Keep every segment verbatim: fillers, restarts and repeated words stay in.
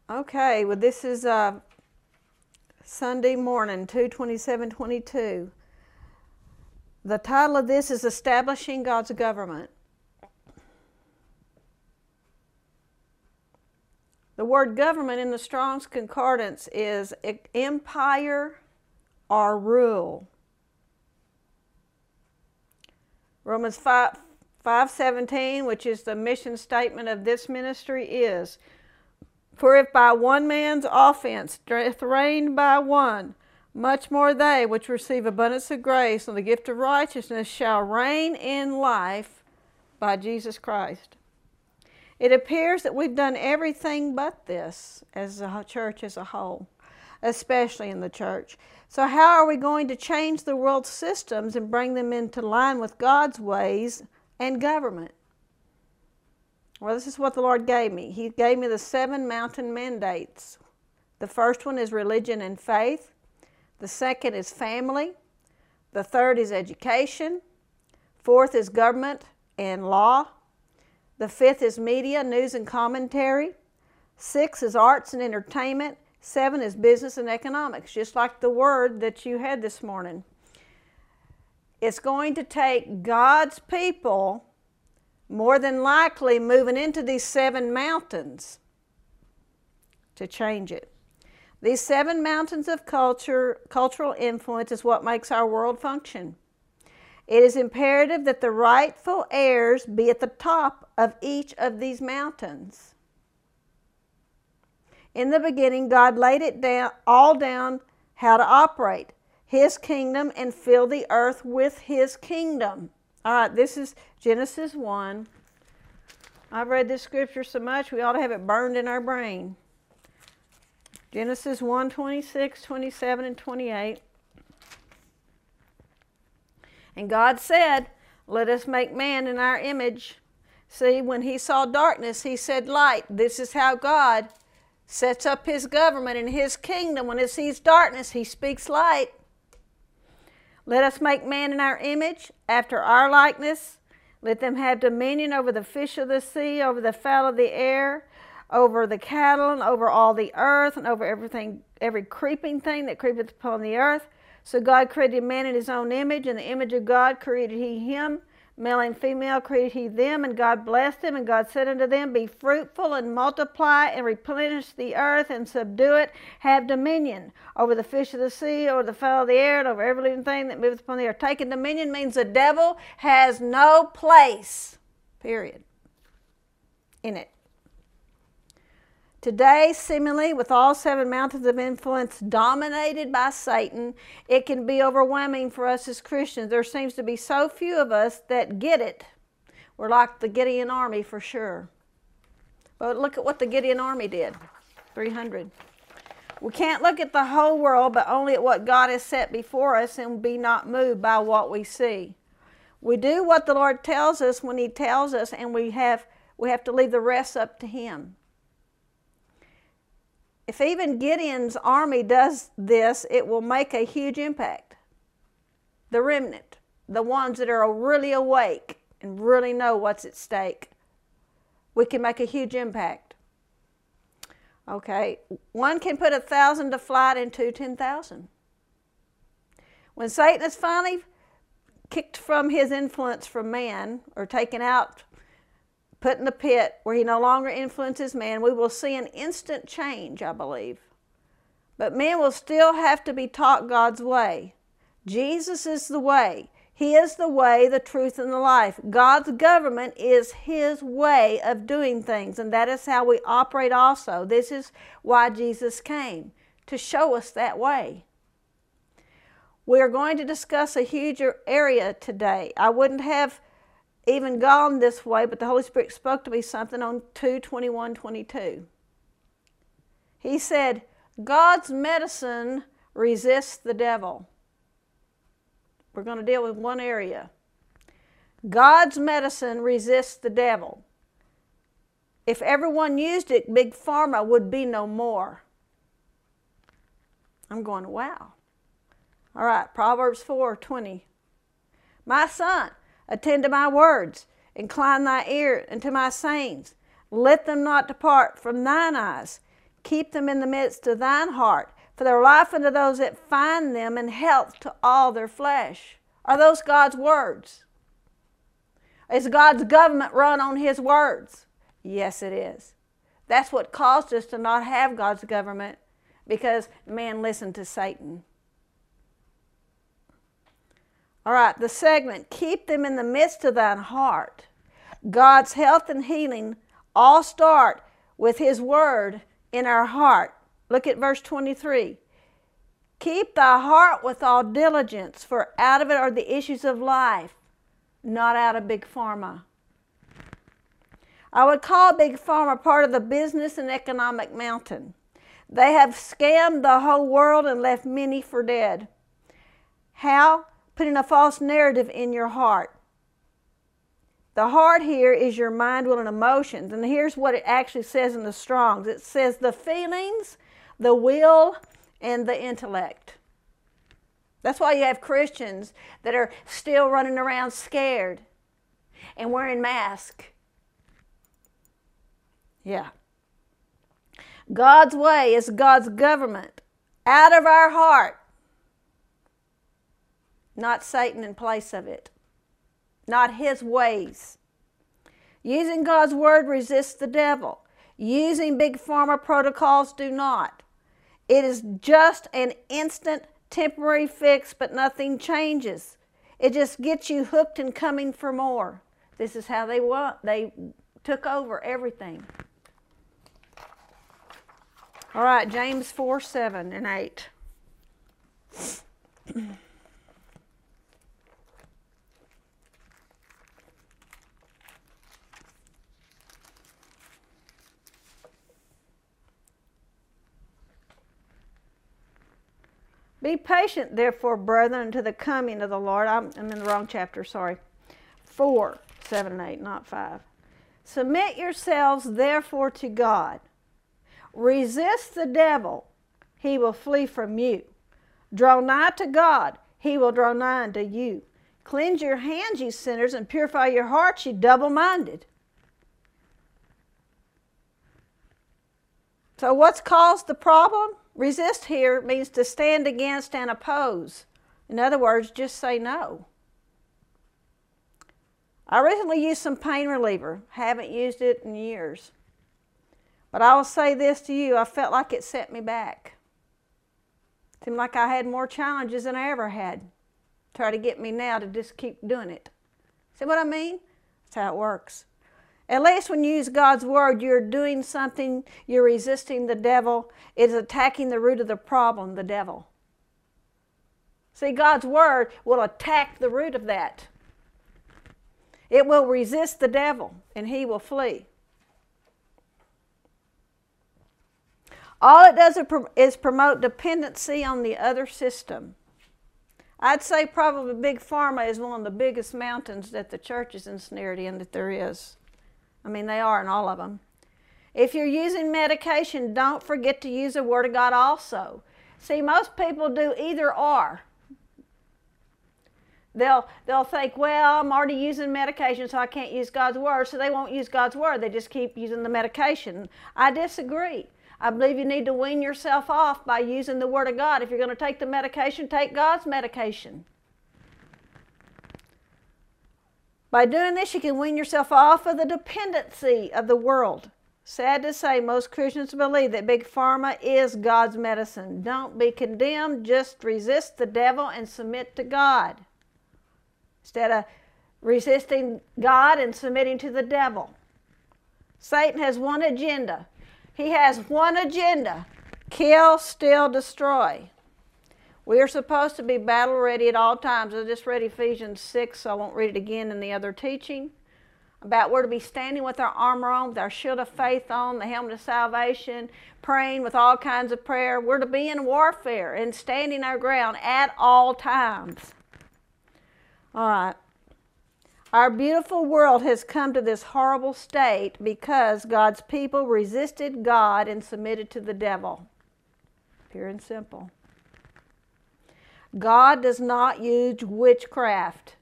Okay, well this is uh, Sunday morning, two twenty-seven twenty-two. The title of this is Establishing God's Government. The word government in the Strong's Concordance is empire or rule. Romans five seventeen, which is the mission statement of this ministry, is, "For if by one man's offense death reigned by one, much more they which receive abundance of grace and the gift of righteousness shall reign in life by Jesus Christ." It appears that we've done everything but this as a church as a whole, especially in the church. So how are we going to change the world's systems and bring them into line with God's ways and government? Well, this is what the Lord gave me. He gave me the seven mountain mandates. The first one is religion and faith. The second is family. The third is education. Fourth is government and law. The fifth is media, news and commentary. Six is arts and entertainment. Seven is business and economics, just like the word that you had this morning. It's going to take God's people, more than likely, moving into these seven mountains to change it. These seven mountains of culture, cultural influence is what makes our world function. It is imperative that the rightful heirs be at the top of each of these mountains. In the beginning, God laid it down, all down how to operate His kingdom and fill the earth with His kingdom. All right, this is Genesis one. I've read this scripture so much, we ought to have it burned in our brain. Genesis one, twenty-six, twenty-seven, and twenty-eight. And God said, "Let us make man in our image." See, when He saw darkness, He said light. This is how God sets up His government and His kingdom. When it sees darkness, He speaks light. "Let us make man in our image, after our likeness. Let them have dominion over the fish of the sea, over the fowl of the air, over the cattle, and over all the earth, and over everything, every creeping thing that creepeth upon the earth." So God created man in His own image. In the image of God created He him. Male and female created He them. And God blessed them. And God said unto them, "Be fruitful and multiply and replenish the earth and subdue it. Have dominion over the fish of the sea, over the fowl of the air, and over every living thing that moveth upon the earth." Taking dominion means the devil has no place, period, in it. Today, seemingly, with all seven mountains of influence dominated by Satan, it can be overwhelming for us as Christians. There seems to be so few of us that get it. We're like the Gideon army for sure. But look at what the Gideon army did, three hundred. We can't look at the whole world, but only at what God has set before us and be not moved by what we see. We do what the Lord tells us when He tells us, and we have, we have to leave the rest up to Him. If even Gideon's army does this, it will make a huge impact. The remnant, the ones that are really awake and really know what's at stake, we can make a huge impact. Okay, one can put a thousand to flight and two ten thousand. When Satan is finally kicked from his influence from man, or taken out, put in the pit where he no longer influences man, we will see an instant change, I believe. But men will still have to be taught God's way. Jesus is the way. He is the way, the truth, and the life. God's government is His way of doing things, and that is how we operate also. This is why Jesus came, to show us that way. We are going to discuss a huge area today. I wouldn't have even gone this way, but the Holy Spirit spoke to me something on two twenty-one twenty-two. He said, God's medicine resists the devil. We're going to deal with one area. God's medicine resists the devil. If everyone used it, Big Pharma would be no more. I'm going, wow. All right, Proverbs four twenty. "My son, attend to my words, incline thy ear unto my sayings. Let them not depart from thine eyes. Keep them in the midst of thine heart, for their life unto those that find them, and health to all their flesh. Are those God's words? Is God's government run on his words? Yes, it is. That's what caused us to not have God's government, because man listened to Satan. All right, the segment, keep them in the midst of thine heart. God's health and healing all start with his word in our heart. Look at verse twenty-three. Keep thy heart with all diligence, for out of it are the issues of life, not out of Big Pharma. I would call Big Pharma part of the business and economic mountain. They have scammed the whole world and left many for dead. How? Putting a false narrative in your heart. The heart here is your mind, will, and emotions. And here's what it actually says in the Strong's. It says the feelings, the will, and the intellect. That's why you have Christians that are still running around scared and wearing masks. Yeah. God's way is God's government out of our heart, not Satan in place of it. Not his ways. Using God's word resists the devil. Using Big Pharma protocols do not. It is just an instant temporary fix, but nothing changes. It just gets you hooked and coming for more. This is how they want. They took over everything. All right, James four, seven and eight. Be patient, therefore, brethren, unto the coming of the Lord. I'm, I'm in the wrong chapter, sorry. four, seven, and eight, not five. Submit yourselves, therefore, to God. Resist the devil, he will flee from you. Draw nigh to God, he will draw nigh unto you. Cleanse your hands, ye sinners, and purify your hearts, ye double-minded. So what's caused the problem? Resist here means to stand against and oppose. In other words, just say no. I recently used some pain reliever. Haven't used it in years. But I will say this to you, I felt like it set me back. It seemed like I had more challenges than I ever had. Try to get me now to just keep doing it. See what I mean? That's how it works. At least when you use God's word, you're doing something, you're resisting the devil. It's attacking the root of the problem, the devil. See, God's word will attack the root of that. It will resist the devil, and he will flee. All it does is promote dependency on the other system. I'd say probably Big Pharma is one of the biggest mountains that the church is ensnared in that there is. I mean, they are in all of them. If you're using medication, don't forget to use the Word of God also. See, most people do either or. They'll, they'll think, well, I'm already using medication, so I can't use God's Word, so they won't use God's Word. They just keep using the medication. I disagree. I believe you need to wean yourself off by using the Word of God. If you're going to take the medication, take God's medication. By doing this, you can wean yourself off of the dependency of the world. Sad to say, most Christians believe that Big Pharma is God's medicine. Don't be condemned. Just resist the devil and submit to God, instead of resisting God and submitting to the devil. Satan has one agenda. He has one agenda: kill, steal, destroy. We are supposed to be battle ready at all times. I just read Ephesians six, so I won't read it again in the other teaching. About we're to be standing with our armor on, with our shield of faith on, the helmet of salvation, praying with all kinds of prayer. We're to be in warfare and standing our ground at all times. All right. Our beautiful world has come to this horrible state because God's people resisted God and submitted to the devil. Pure and simple. God does not use witchcraft.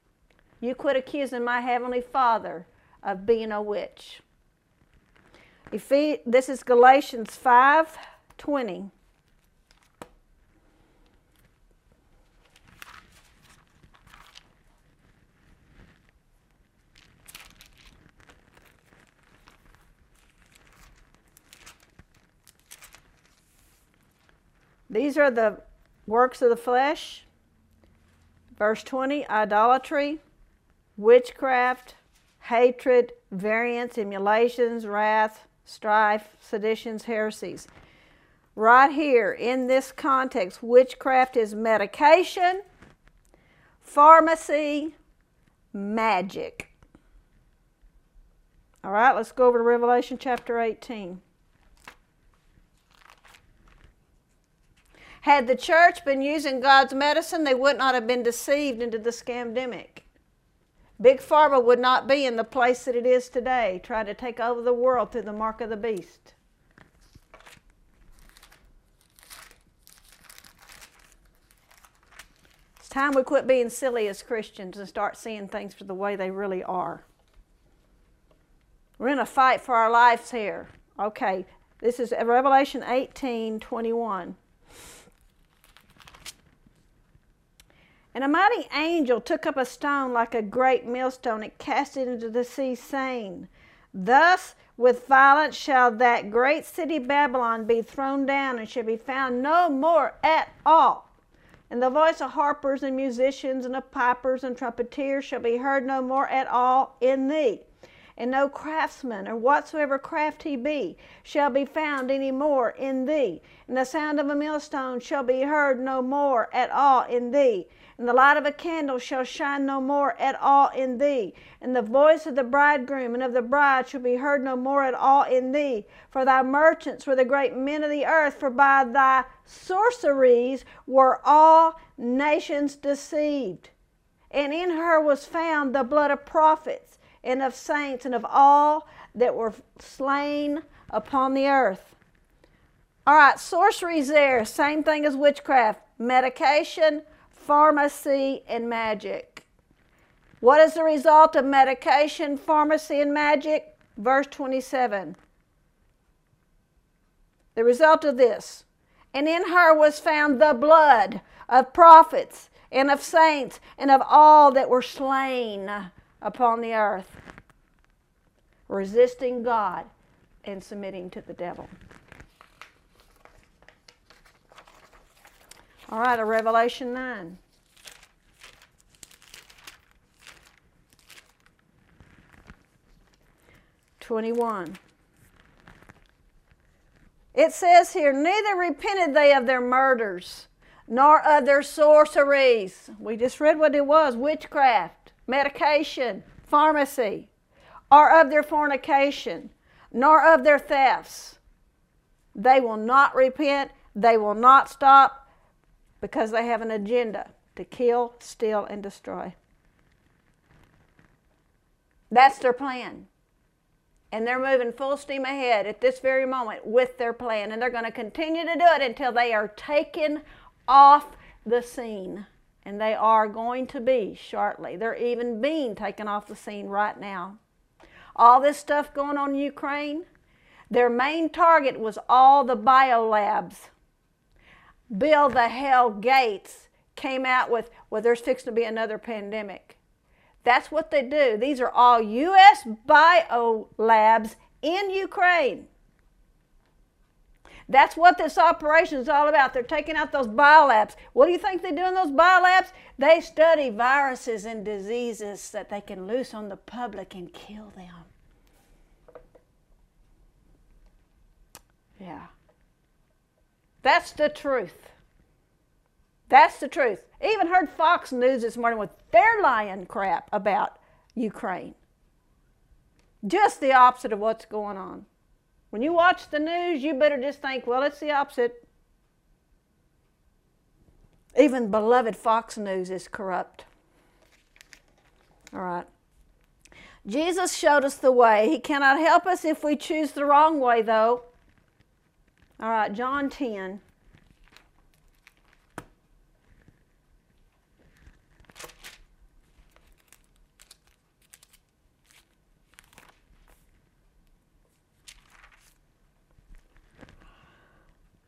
You quit accusing my Heavenly Father of being a witch. This is Galatians five twenty. These are the works of the flesh. Verse twenty, idolatry, witchcraft, hatred, variance, emulations, wrath, strife, seditions, heresies. Right here in this context, witchcraft is medication, pharmacy, magic. All right, let's go over to Revelation chapter eighteen. Had the church been using God's medicine, they would not have been deceived into the scamdemic. Big Pharma would not be in the place that it is today, trying to take over the world through the mark of the beast. It's time we quit being silly as Christians and start seeing things for the way they really are. We're in a fight for our lives here. Okay, this is Revelation eighteen twenty-one. And a mighty angel took up a stone like a great millstone and cast it into the sea, saying, Thus with violence shall that great city Babylon be thrown down, and shall be found no more at all. And the voice of harpers and musicians and of pipers and trumpeters shall be heard no more at all in thee. And no craftsman, or whatsoever craft he be, shall be found any more in thee. And the sound of a millstone shall be heard no more at all in thee. And the light of a candle shall shine no more at all in thee. And the voice of the bridegroom and of the bride shall be heard no more at all in thee. For thy merchants were the great men of the earth, for by thy sorceries were all nations deceived. And in her was found the blood of prophets, and of saints, and of all that were slain upon the earth. All right, sorcery's there. Same thing as witchcraft. Medication, pharmacy, and magic. What is the result of medication, pharmacy, and magic? Verse twenty-seven. The result of this. And in her was found the blood of prophets, and of saints, and of all that were slain upon the earth, resisting God and submitting to the devil. All right, a Revelation nine. twenty-one. It says here, neither repented they of their murders, nor of their sorceries. We just read what it was, witchcraft, medication, pharmacy, or of their fornication, nor of their thefts. They will not repent. They will not stop, because they have an agenda to kill, steal, and destroy. That's their plan. And they're moving full steam ahead at this very moment with their plan. And they're going to continue to do it until they are taken off the scene. And they are going to be shortly. They're even being taken off the scene right now. All this stuff going on in Ukraine, their main target was all the biolabs. Bill the Hell Gates came out with, well, there's fixing to be another pandemic. That's what they do. These are all U S biolabs in Ukraine. That's what this operation is all about. They're taking out those biolabs. What do you think they do in those biolabs? They study viruses and diseases that they can loose on the public and kill them. Yeah. That's the truth. That's the truth. Even heard Fox News this morning with their lying crap about Ukraine. Just the opposite of what's going on. When you watch the news, you better just think, well, it's the opposite. Even beloved Fox News is corrupt. All right. Jesus showed us the way. He cannot help us if we choose the wrong way, though. All right, John ten.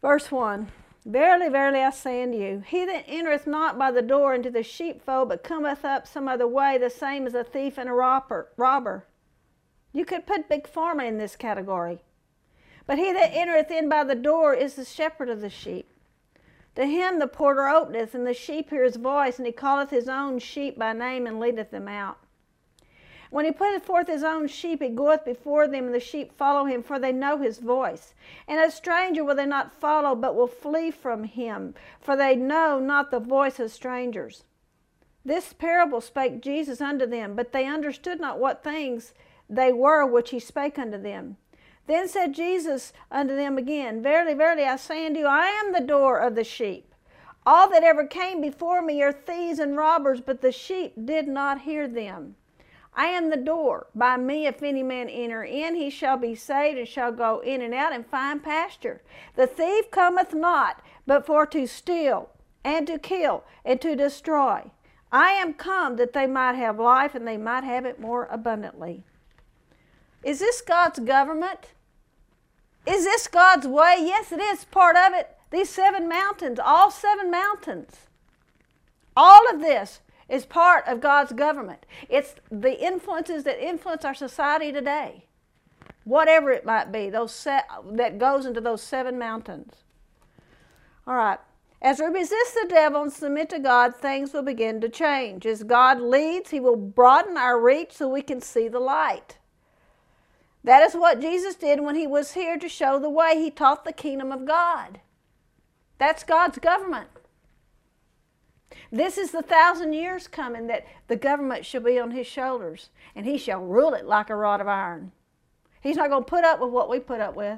Verse one. Verily, verily, I say unto you, he that entereth not by the door into the sheepfold, but cometh up some other way, the same is a thief and a robber. robber. You could put Big Pharma in this category. But he that entereth in by the door is the shepherd of the sheep. To him the porter openeth, and the sheep hear his voice, and he calleth his own sheep by name, and leadeth them out. When he putteth forth his own sheep, he goeth before them, and the sheep follow him, for they know his voice. And a stranger will they not follow, but will flee from him, for they know not the voice of strangers. This parable spake Jesus unto them, but they understood not what things they were which he spake unto them. Then said Jesus unto them again, Verily, verily, I say unto you, I am the door of the sheep. All that ever came before me are thieves and robbers, but the sheep did not hear them. I am the door. By me, if any man enter in, he shall be saved, and shall go in and out and find pasture. The thief cometh not, but for to steal, and to kill, and to destroy. I am come that they might have life, and they might have it more abundantly. Is this God's government? Is this God's way? Yes, it is part of it. These seven mountains, all seven mountains, all of this is part of God's government. It's the influences that influence our society today, whatever it might be, those set, that goes into those seven mountains. All right. As we resist the devil and submit to God, things will begin to change. As God leads, he will broaden our reach so we can see the light. That is what Jesus did when he was here to show the way. He taught the kingdom of God. That's God's government. This is the thousand years coming that the government shall be on his shoulders, and he shall rule it like a rod of iron. He's not going to put up with what we put up with.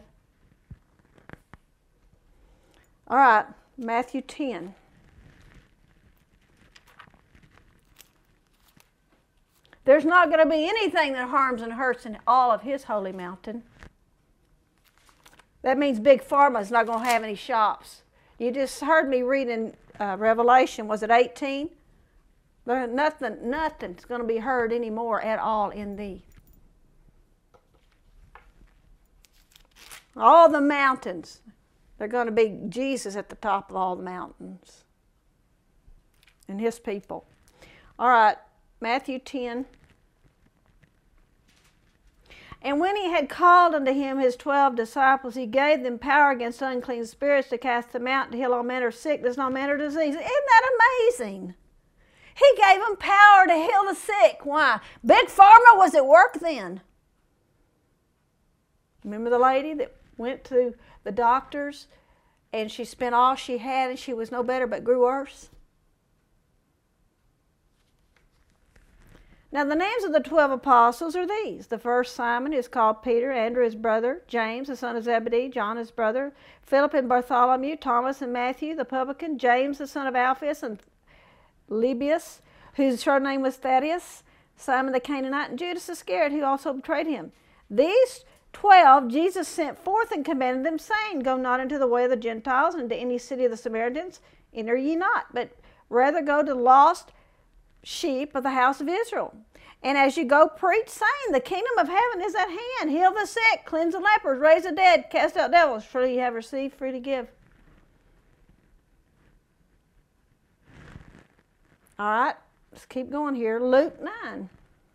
All right, Matthew ten. There's not going to be anything that harms and hurts in all of his holy mountain. That means Big Pharma is not going to have any shops. You just heard me reading uh, Revelation, was it eighteen? There, nothing, nothing's going to be heard anymore at all in thee. All the mountains, they're going to be Jesus at the top of all the mountains and his people. All right, Matthew ten. And when he had called unto him his twelve disciples, he gave them power against unclean spirits to cast them out, to heal all manner of sickness and all manner of disease. Isn't that amazing? He gave them power to heal the sick. Why? Big Pharma was at work then. Remember the lady that went to the doctors and she spent all she had and she was no better but grew worse? Now the names of the twelve apostles are these. The first, Simon, is called Peter, Andrew his brother, James the son of Zebedee, John his brother, Philip and Bartholomew, Thomas and Matthew the publican, James the son of Alphaeus and Lebbaeus, whose surname was Thaddeus, Simon the Canaanite, and Judas Iscariot, who also betrayed him. These twelve Jesus sent forth and commanded them, saying, Go not into the way of the Gentiles, and into any city of the Samaritans enter ye not, but rather go to the lost sheep of the house of Israel. And as you go, preach, saying, The kingdom of heaven is at hand. Heal the sick, cleanse the lepers, raise the dead, cast out devils. Freely you have received, free to give. All right, let's keep going here. Luke nine.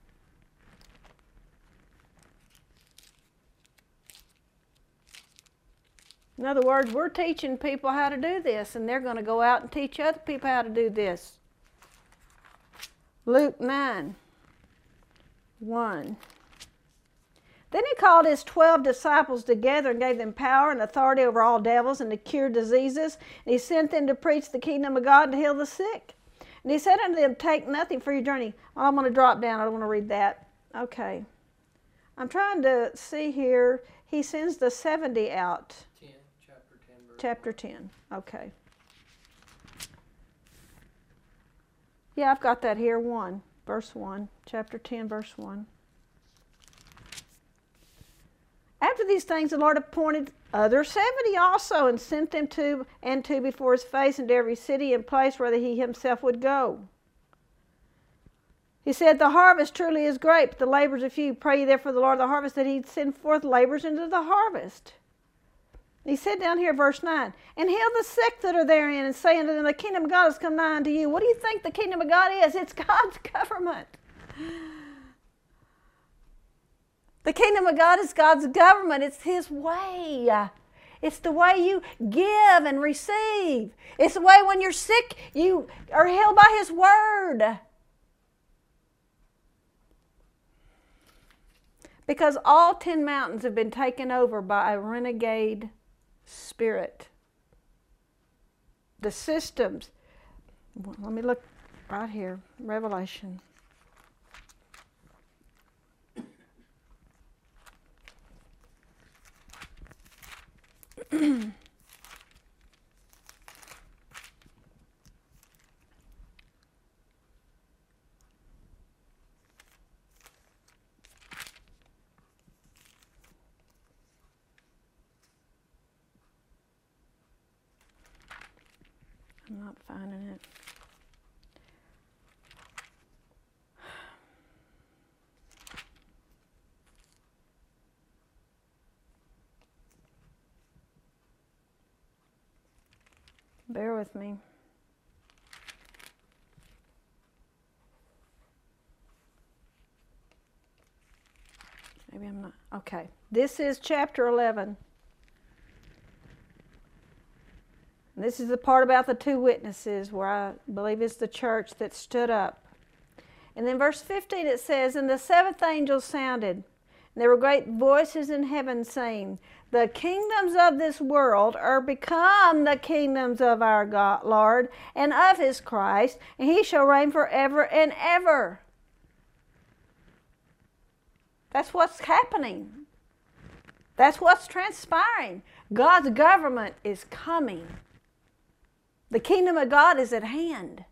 In other words, we're teaching people how to do this, and they're going to go out and teach other people how to do this. Luke nine, one. Then he called his twelve disciples together and gave them power and authority over all devils and to cure diseases. And he sent them to preach the kingdom of God and to heal the sick. And he said unto them, Take nothing for your journey. Oh, I'm going to drop down. I don't want to read that. Okay. I'm trying to see here. He sends the seventy out. ten, chapter ten. Verse Chapter ten. Okay. Yeah, I've got that here, one, verse one, chapter ten, verse one. After these things, the Lord appointed other seventy also, and sent them two and two before his face into every city and place where he himself would go. He said, The harvest truly is great, but the laborers are few. Pray ye therefore the Lord of the harvest that he'd send forth laborers into the harvest. He said down here, verse nine, and heal the sick that are therein, and say unto them, the kingdom of God has come nigh unto you. What do you think the kingdom of God is? It's God's government. The kingdom of God is God's government. It's His way. It's the way you give and receive. It's the way when you're sick, you are healed by His word. Because all ten mountains have been taken over by a renegade spirit. The systems. Let me look right here. Revelation. I'm not finding it. Bear with me. Maybe I'm not. Okay. This is chapter eleven. And this is the part about the two witnesses where I believe it's the church that stood up. And then verse fifteen it says, and the seventh angel sounded, and there were great voices in heaven saying, the kingdoms of this world are become the kingdoms of our God, Lord, and of His Christ, and He shall reign forever and ever. That's what's happening. That's what's transpiring. God's government is coming. The kingdom of God is at hand.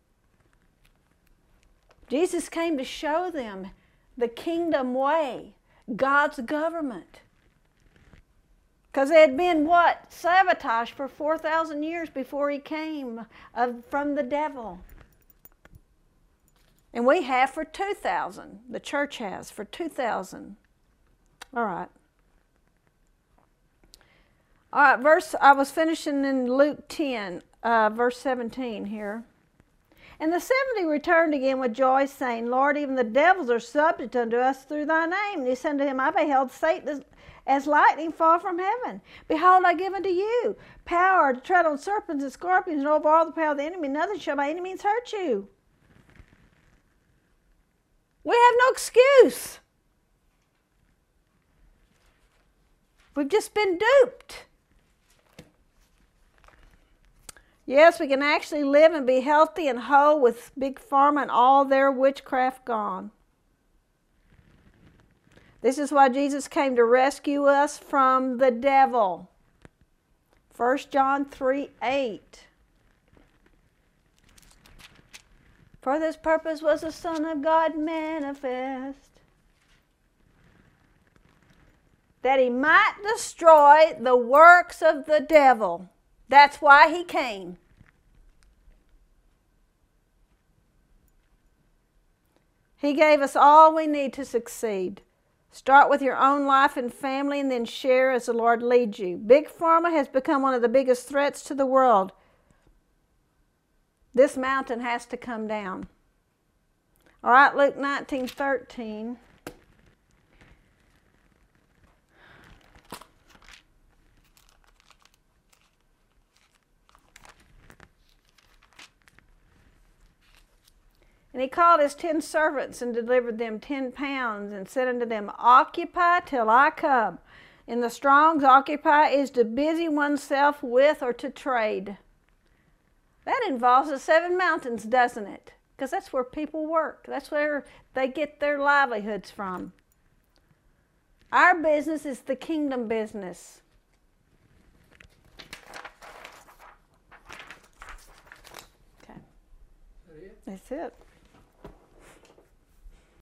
Jesus came to show them the kingdom way, God's government. Because they had been, what? Sabotaged for four thousand years before He came uh, from the devil. And we have for two thousand. The church has for two thousand. All right. All right, verse, I was finishing in Luke ten, uh, verse seventeen here. And the seventy returned again with joy, saying, Lord, even the devils are subject unto us through Thy name. And He said unto him, I beheld Satan as, as lightning fall from heaven. Behold, I give unto you power to tread on serpents and scorpions and over all the power of the enemy. Nothing shall by any means hurt you. We have no excuse. We've just been duped. Yes, we can actually live and be healthy and whole with Big Pharma and all their witchcraft gone. This is why Jesus came to rescue us from the devil. First John three eight. For this purpose was the Son of God manifest, that He might destroy the works of the devil. That's why He came. He gave us all we need to succeed. Start with your own life and family and then share as the Lord leads you. Big Pharma has become one of the biggest threats to the world. This mountain has to come down. All right, Luke nineteen thirteen. And he called his ten servants and delivered them ten pounds and said unto them, occupy till I come. In the Strong's, occupy is to busy oneself with or to trade. That involves the seven mountains, doesn't it? Because that's where people work. That's where they get their livelihoods from. Our business is the kingdom business. Okay. That's it.